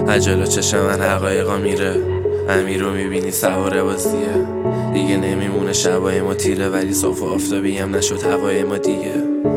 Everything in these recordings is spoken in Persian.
جلو چشم من حقایقا میره، امیر رو میبینی سوار بازیه. دیگه نمیمونه شبای ما تیره، ولی صبح آفتابی هم نشد هوای ما دیگه.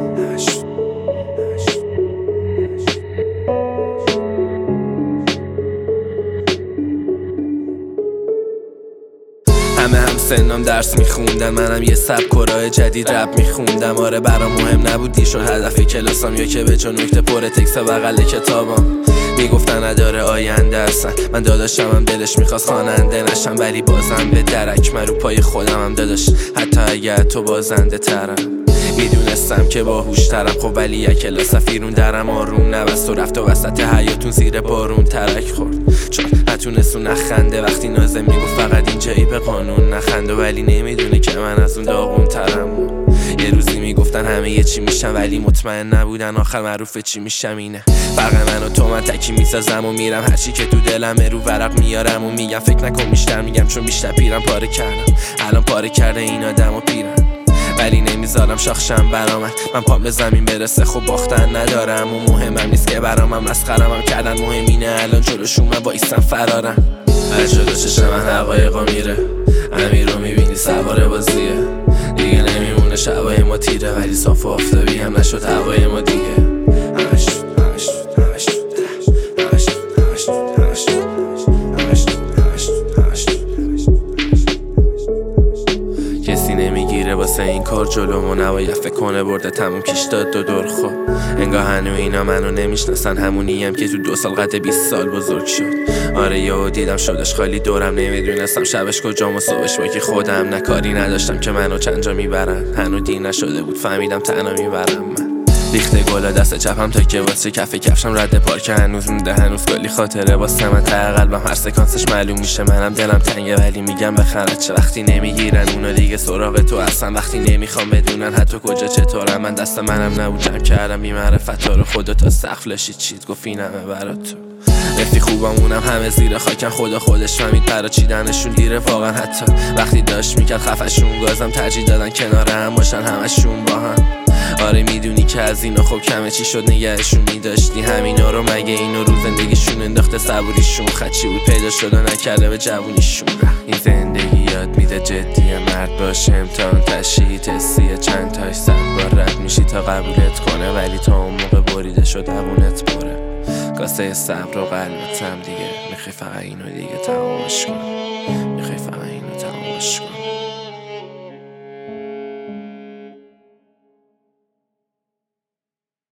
همه هم سنم درس میخوندن، منم یه سبک و راه جدید رپ میخوندم. آره برام مهم نبود دی شد هدف کلاسام، یا که به چون نکته پر تکس بغل کتابم. میگفتن نداره آینده اصلا، من داداشم هم دلش میخواست خواننده نشم، ولی بازم به درک من رو پای خودم هم داداش، حتی اگه تو بازنده ترم. میدونستم که باهوش ترم، خب ولی یک کلاس سفیرون درم آروم نبست و رفت و وسط حیاتون زیر بارون ترک خورد، چون نتونست اون نخنده وقتی نازم میگفت فقط اینجایی به قانون نخنده. ولی نمیدونه که من از اون داغون ترم. یه روزی میگفتن همه یه چی میشن، ولی مطمئن نبودن آخر معروف چی میشم. اینه فرق من و تو، من تکی میسازم و میرم، هرچی که تو دلمه رو ورق میارم و میگم فکر نکن بیشتر میگم، چون بیشتر پیرم پاره کردم. الان پاره کرده این آدم و پیرم، ولی نمیذارم شاخشم برامن. من پام به زمین برسه خب باختن ندارم، و مهمم نیست که برامم مسخرمم کردن. مهم اینه الان جلوشون من وایسم فرارم. جلو چشم من حقایقا میره، امیر رو میبینی سوار بازیه. دیگه نمیمونه شبای ما تیره، ولی صاف و آفتابی هم نشد هوای ما دیگه. کسی نمیگیره واسه این کار جلومو، نباید فکر کنه برده تموم کش داد دو دور. خب انگاه هنو اینا منو نمیشناسن، همونیم که تو 2 سال قد 20 سال بزرگ شد. آره یهو دیدم شدش خالی دورم، نمیدونستم شبش کجام و صبحش با کی خودم. نه کاری نداشتم که منو چند جا میبرن، هنو دیر نشده بود فهمیدم تنها میبرم. من ریخته گلا دست چپم تا که واسه کف کفشم رد پارک هنوز مونده، هنوز کلی خاطره واسه من ته قلبم، هر سکانسش معلوم میشه. منم دلم تنگه ولی میگم بخند، چه وقتی نمیگیرن اونا دیگه سراغ تو اصلا، وقتی نمیخوام بدونن حتی کجا چطورم. من دست منم نبود جمع کردم بی معرفت رو خدا تا سقف لشید چید گفت اینمه برات تو. رفتی خوبمونم همه زیر خاکن، خدا خودش فهمید برا چیدنشون دیره واقعا. حتی وقتی داشت میکرد خفشون گازم ترجیح دادن کنار هم باشن همشون با هم. آره میدونی که از اینا خب کمه چی شد نگهشون میداشتی همینا رو، مگه اینو رو زندگیشون انداخته صبوریشون خدچی بود پیدا شده نکرده به جوونیشون. این زندگی یاد میده جدیه مرد باشه، امتحان تشریح تستیه، چند تاش 100 بار رد میشی تا قبولت کنه، ولی تا اون موقع بریده شد دوونت پره. کاسه صبر و قلبت هم دیگه میخوای فقط اینو دیگه تمامش کنه.